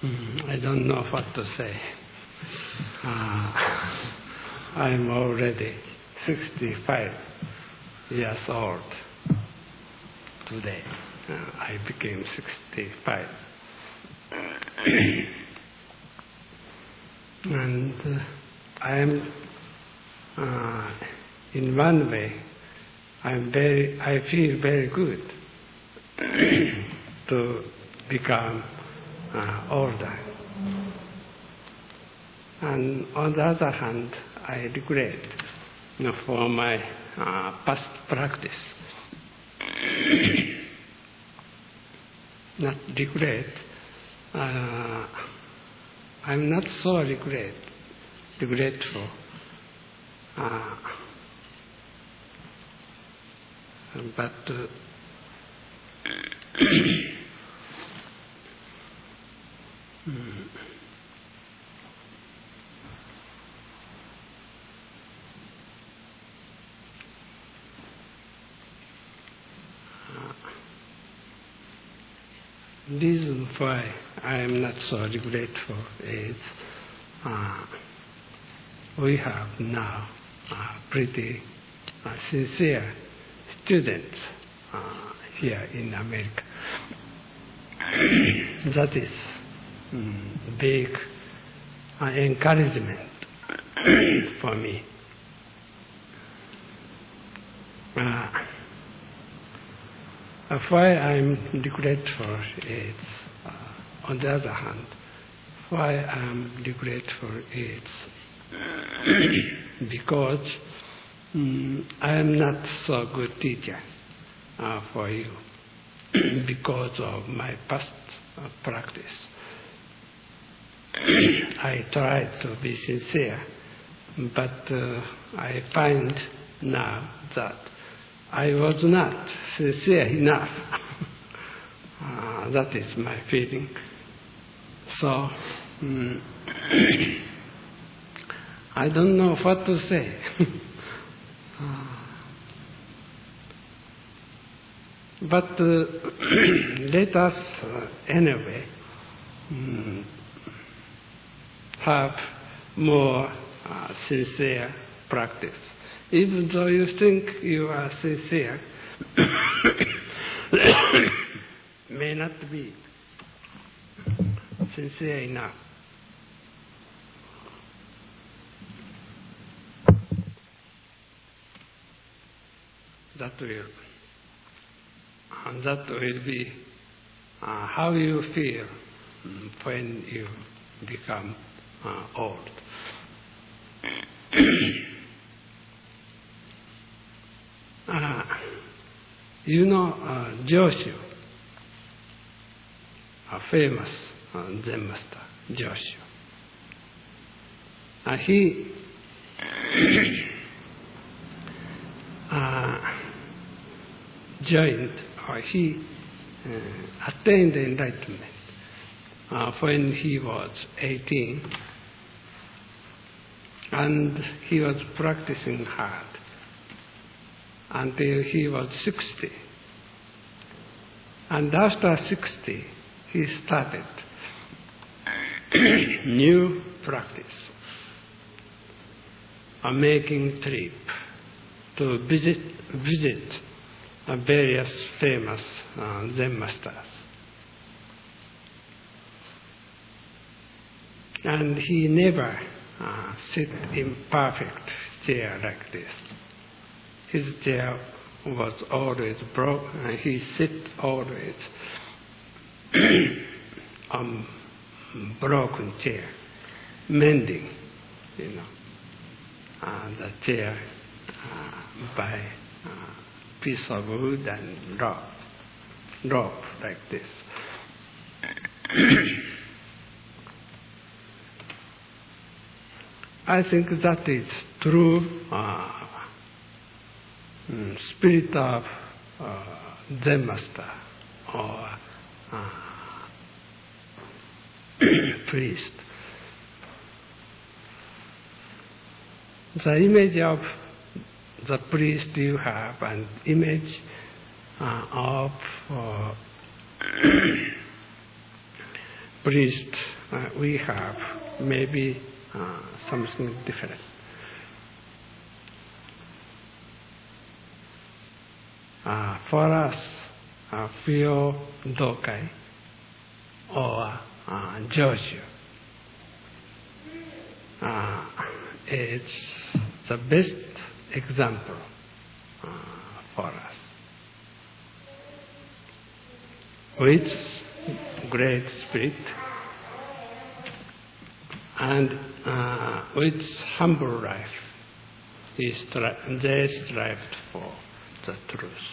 I don't know what to say. I'm already 65 years old today. I became 65. And I'm, in one way, I feel very good to become older. And on the other hand, I regret for my past practice. Not regret. I'm not so regretful. But reason why I am not so regretful is we have now pretty sincere students here in America. That is big encouragement for me. Why I'm regretful is, on the other hand, why I'm regretful is because I am not so good teacher for you because of my past practice. I tried to be sincere, but I find now that I was not sincere enough. That is my feeling. So, I don't know what to say. But let us, anyway, have more sincere practice. Even though you think you are sincere, may not be sincere enough. That will be how you feel when you become old. You know Joshu, a famous Zen master, Joshu. He joined, or he attained enlightenment when he was 18, and he was practicing hard until he was 60. And after 60, he started new practice, making trip to visit various famous Zen masters. And he never sit in perfect chair like this. His chair was always broken, and he sit always on broken chair, mending, the chair by piece of wood and rope like this. I think that is true spirit of Zen master or priest. The image of the priest you have, an image of priest we have may be something different. For us, Fyo Dokai or Joshu is the best example for us. With great spirit and with humble life, they strived for the truth.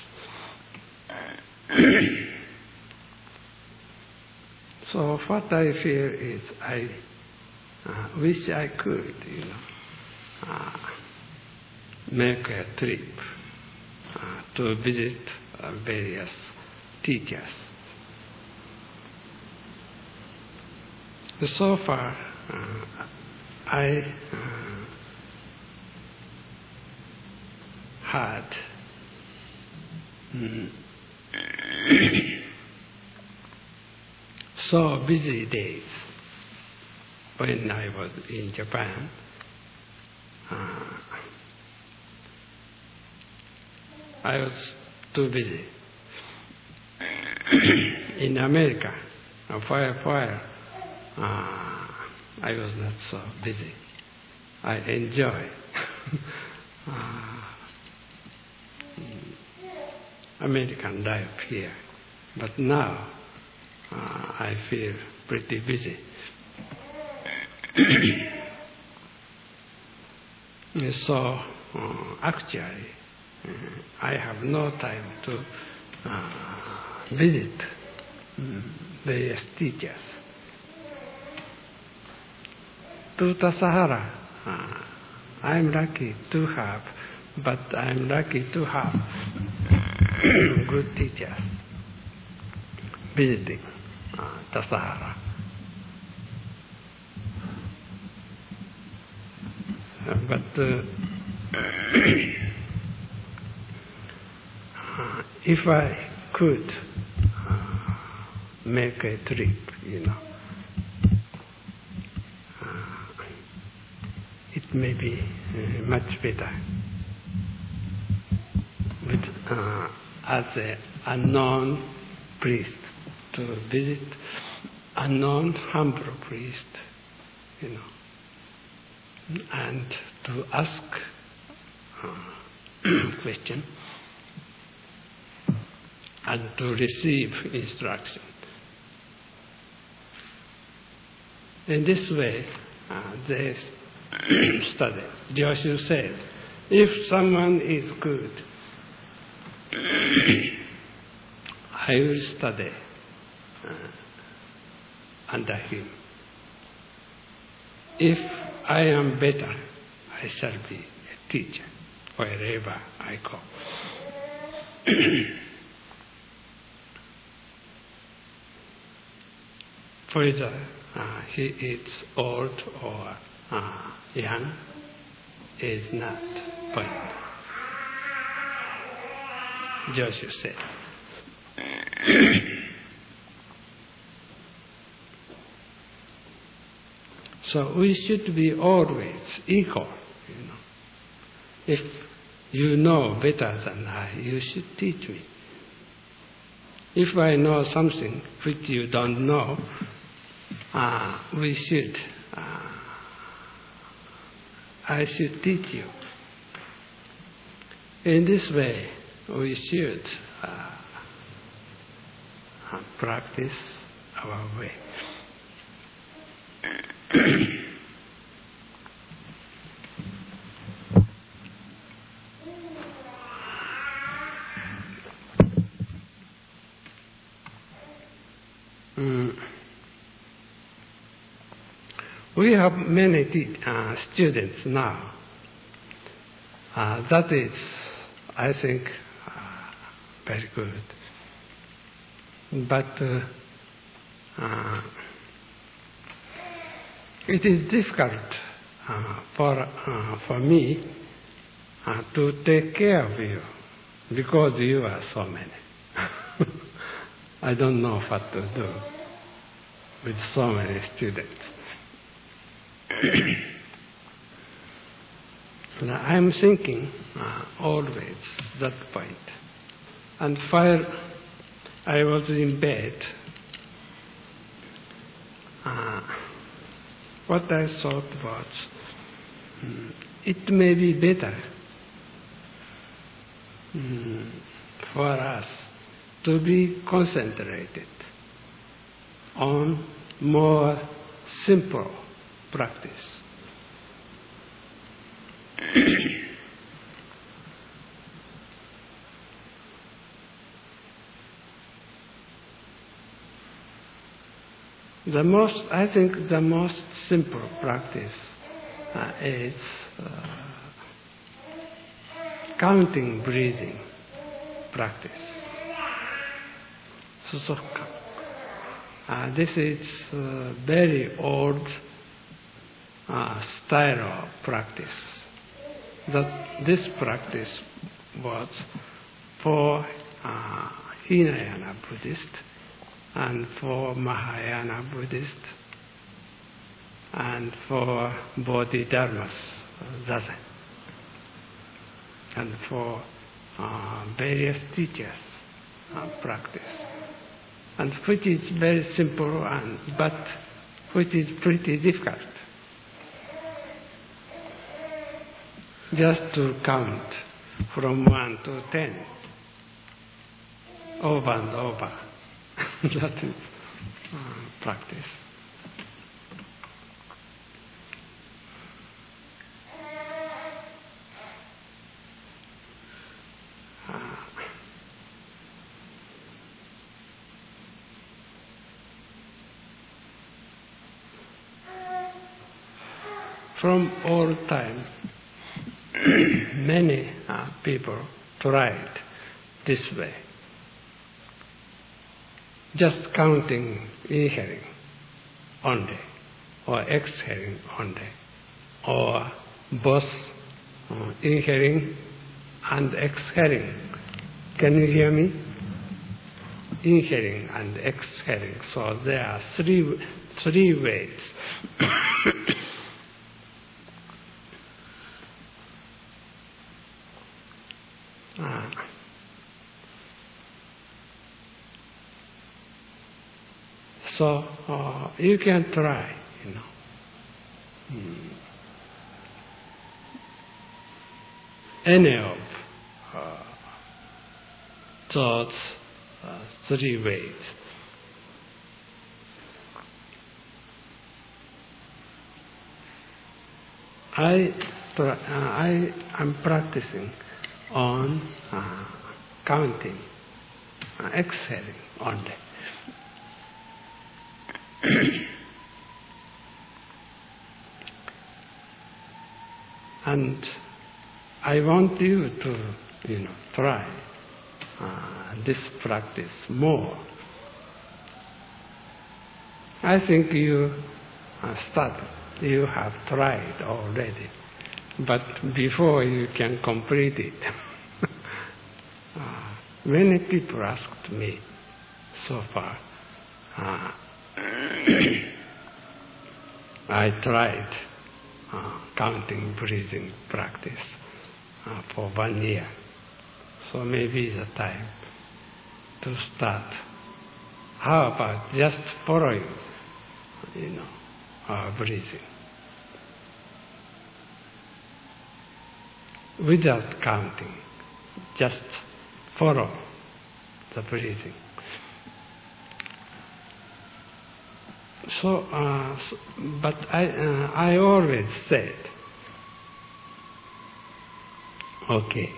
So what I feel is I wish I could, make a trip to visit various teachers. So far, I had so busy days when I was in Japan. I was too busy. In America, I was not so busy. I enjoy American life here. But now I feel pretty busy. So actually, I have no time to visit various teachers. To Tassajara, I'm lucky to have, but I'm lucky to have good teachers visiting Tassajara. But if I could make a trip, it may be much better. With, as an unknown priest, to visit unknown humble priest, and to ask question and to receive instruction. In this way, they study. Joshu said, if someone is good, I will study under him. If I am better, I shall be a teacher wherever I go. Whether he is old or young is not point. Joshu said. So we should be always equal. If you know better than I, you should teach me. If I know something which you don't know, I should teach you. In this way, we should practice our way. We have many students now. That is, I think, very good. But it is difficult for me to take care of you because you are so many. I don't know what to do. with so many students. And I'm thinking always that point. And while I was in bed, what I thought was, it may be better for us to be concentrated on more simple practice. I think the most simple practice is counting breathing practice. Susukka. This is very old style of practice. This practice was for Hinayana Buddhist and for Mahayana Buddhist and for Bodhidharmas Zazen and for various teachers practice, and which is very simple but which is pretty difficult. Just to count from 1 to 10 over and over. That is practice. From all time, many people tried this way. Just counting, inhaling only, or exhaling only, or both inhaling and exhaling. Can you hear me? Inhaling and exhaling. So there are three ways. So you can try, any of those three ways. I am practicing on counting, exhaling only. And I want you to, try this practice more. I think you started, you have tried already, but before you can complete it, many people asked me so far. I tried counting breathing practice for 1 year. So maybe the time to start. How about just following, our breathing without counting, just follow the breathing. So, but I always said, okay.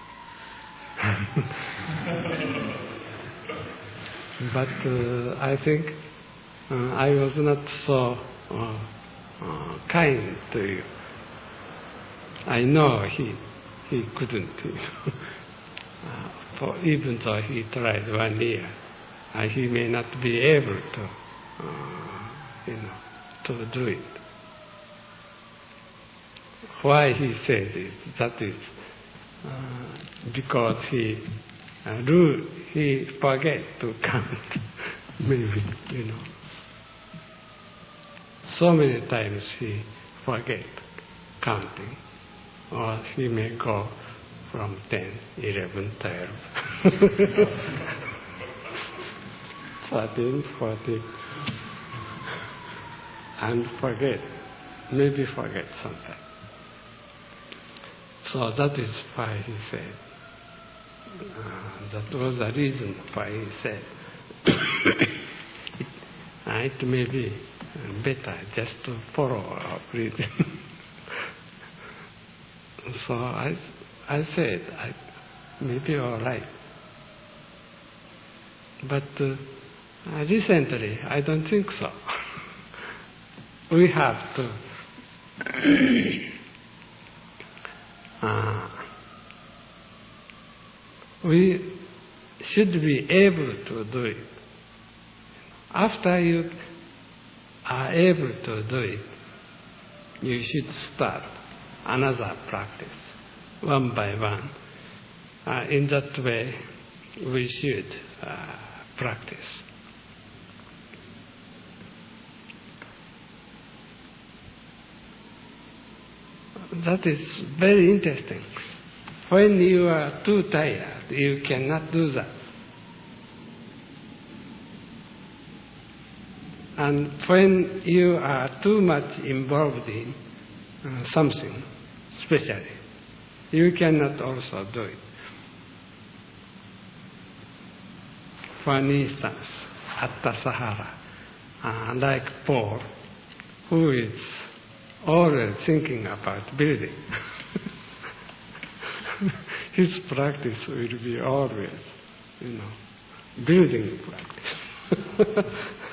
But I think I was not so kind to you. I know he couldn't, for even though he tried 1 year, he may not be able to. To do it. Why he said it? That is because he forget to count. Maybe so many times he forget counting, or he may go from 10, 11, 12, 13, 14, and maybe forget something. So that is why he said, that was the reason why he said, it may be better just to follow our breathing. So I said, maybe all right. But recently, I don't think so. We have to we should be able to do it. After you are able to do it, you should start another practice, one by one. In that way, we should practice. That is very interesting. When you are too tired, you cannot do that. And when you are too much involved in something, especially, you cannot also do it. For instance, at the Sahara, like Paul, who is always thinking about building, his practice will be always, building practice.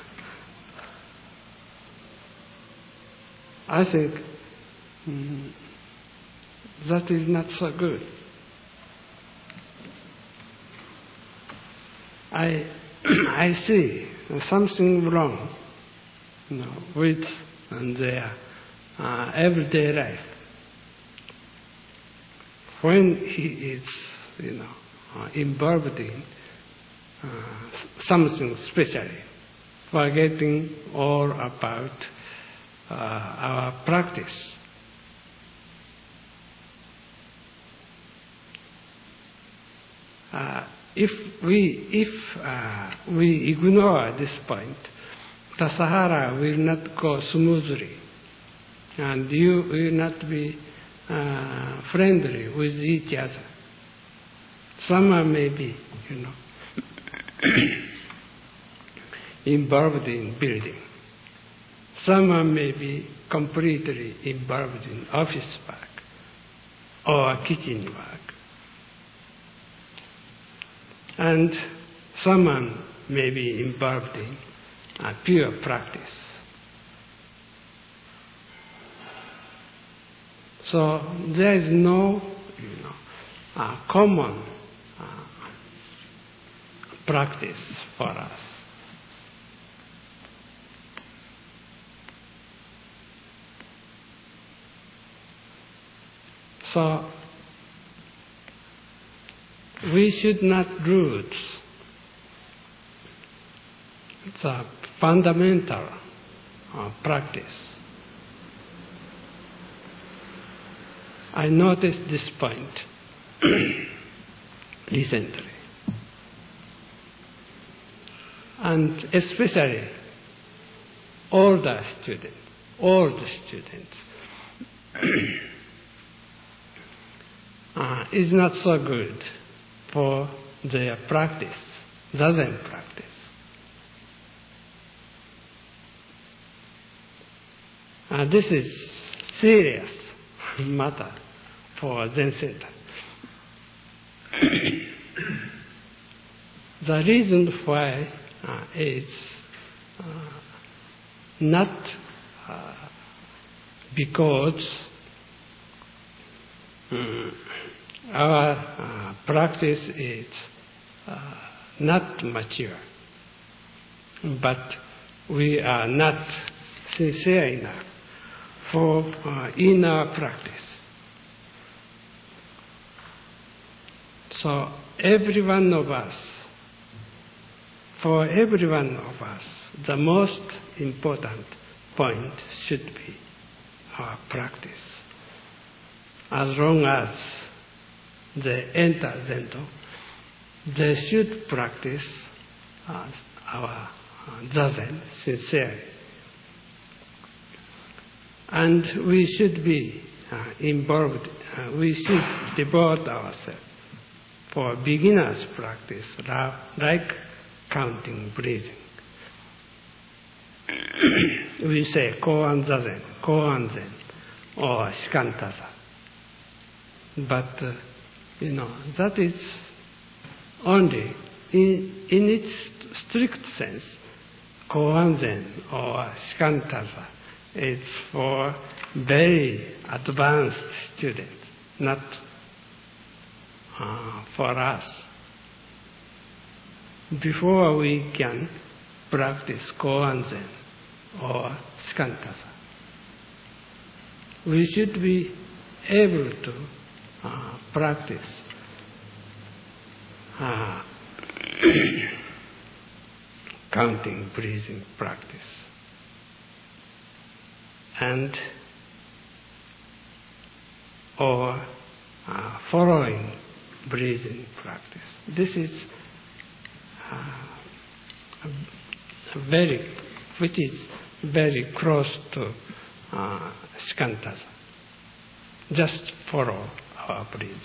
I think that is not so good. I see something wrong, with their everyday life. When he is, involved in something specially, forgetting all about our practice. If we ignore this point, the Sahara will not go smoothly, and you will not be friendly with each other. Someone may be, involved in building. Someone may be completely involved in office work or kitchen work. And someone may be involved in pure practice. So there is no, common practice for us. So we should not lose the fundamental practice. I noticed this point recently. And especially old students, is not so good for their practice, Zazen practice. This is serious matter for Zen Center. The reason why is not because our practice is not mature, but we are not sincere enough in our practice. So every one of us, the most important point should be our practice. As long as they enter Zendo, they should practice our Zazen sincerely. And we should be involved, we should devote ourselves for beginners' practice, like counting breathing. We say Koan Zazen, Koan Zen, or Shikantaza. But, that is only, in its strict sense, Koan Zen or Shikantaza is for very advanced students, not for us. Before we can practice Koan Zen or Shikantaza, we should be able to practice counting, breathing practice, and or following breathing practice. This is which is very close to Shikantaza. Just follow our breathing.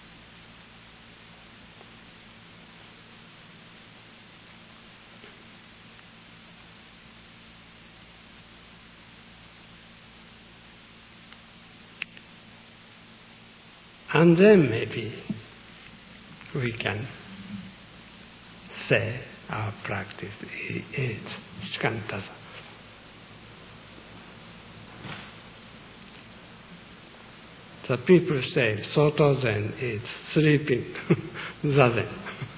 And then maybe we can say our practice is Shikantaza. The people say Soto Zen is sleeping Zazen.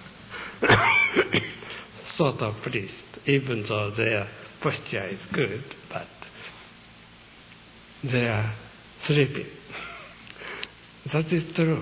Soto priest, even though their posture is good, but they are sleeping. That is true.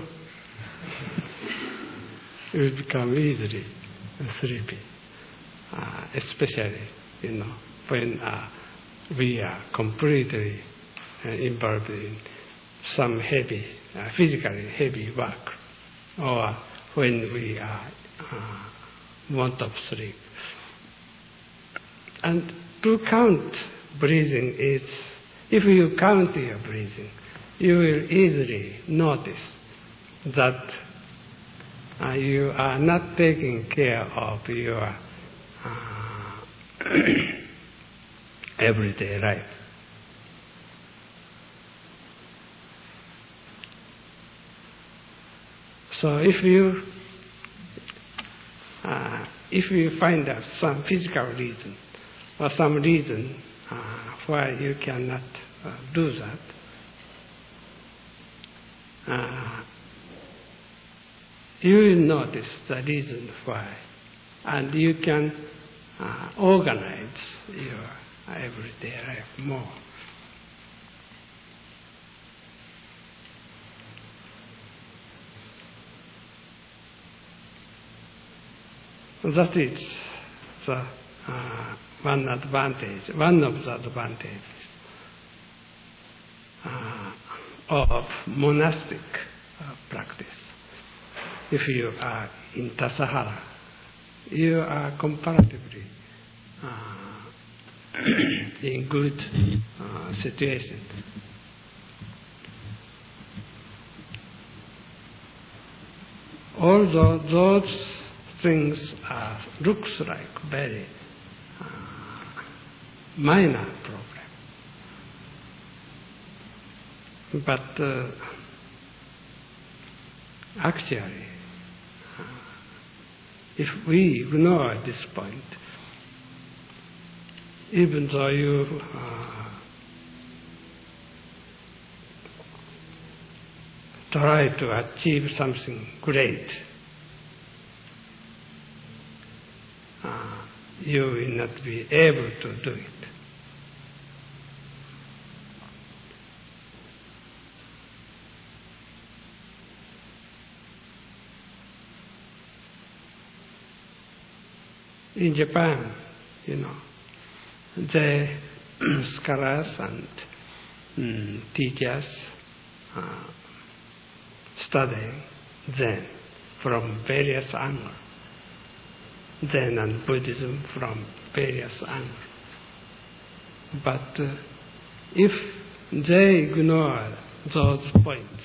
We become easily sleepy, especially, when we are completely involved in some heavy, physically heavy work, or when we are want of sleep. And to count breathing is, if you count your breathing, you will easily notice that you are not taking care of your everyday life. So if you find out some physical reason or some reason why you cannot do that, you will notice the reason why, and you can organize your everyday life more. That is the one of the advantages of monastic practice. If you are in Tassajara, you are comparatively in good situation. Although those things looks like very minor problem, but actually, if we ignore this point, even though you try to achieve something great, you will not be able to do it. In Japan, they scholars and teachers studying Zen from various angles. Zen and Buddhism from various angles. But if they ignore those points,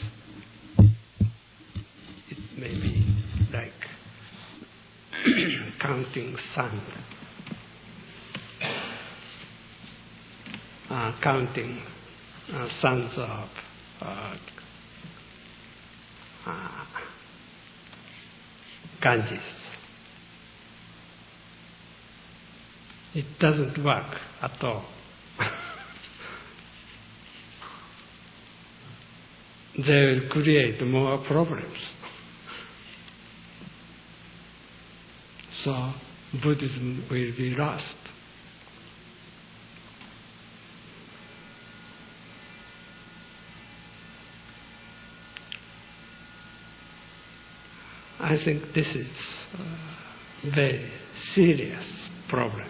it may be like counting sand, counting sands of Ganges. It doesn't work at all. They will create more problems. So Buddhism will be lost. I think this is a very serious problem.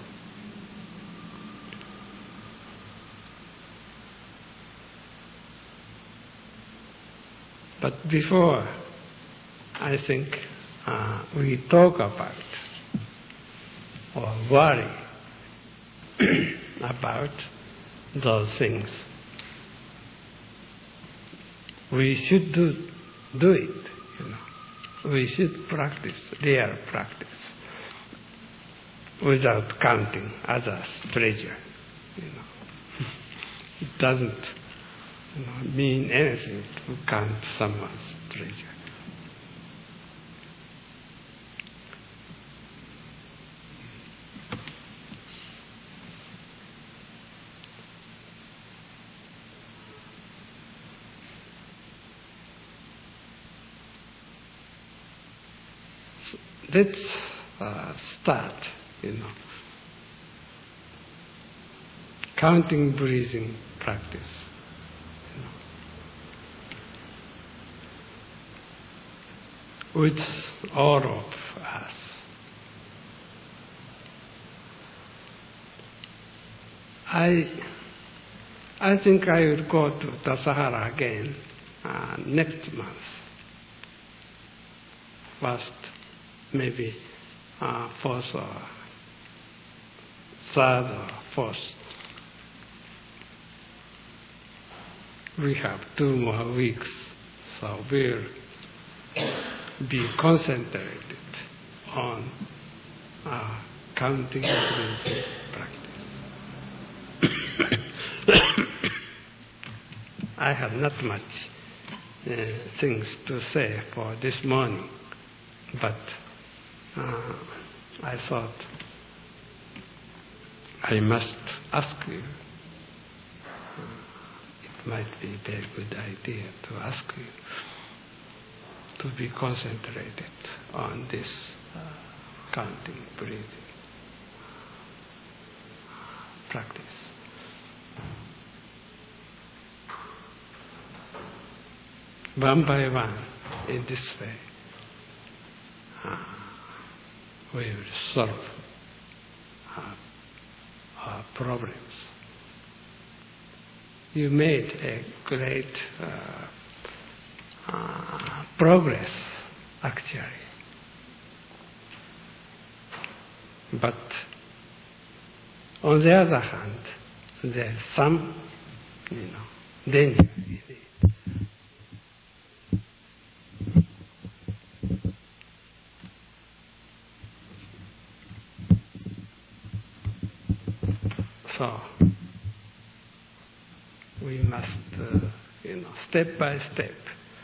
But before, I think, we talk about or worry about those things, we should do it, We should practice, real practice, without counting others' pleasure. It doesn't mean anything to count someone's pleasure. Let's start, counting breathing practice. With all of us. I think I will go to Tassajara again next month. First, maybe fourth or third or fourth. We have 2 more weeks, so we'll be concentrated on counting breathing practice. I have not much things to say for this morning, but I thought I must ask you. It might be a very good idea to ask you to be concentrated on this counting, breathing practice. One by one, in this way, we will solve our problems. You made a great progress, actually. But on the other hand, there's some, danger in it. So we must, step by step,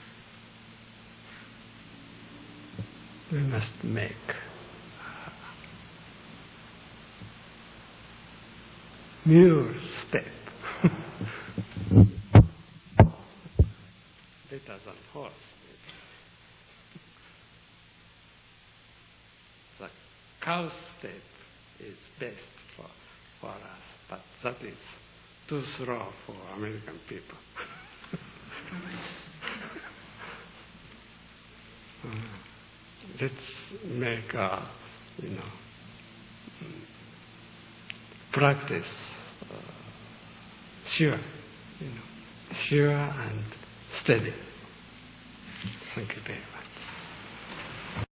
we must make mule step better than horse. The cow step is best for us, but that is too slow for American people. Let's make practice sure, sure and steady. Thank you very much.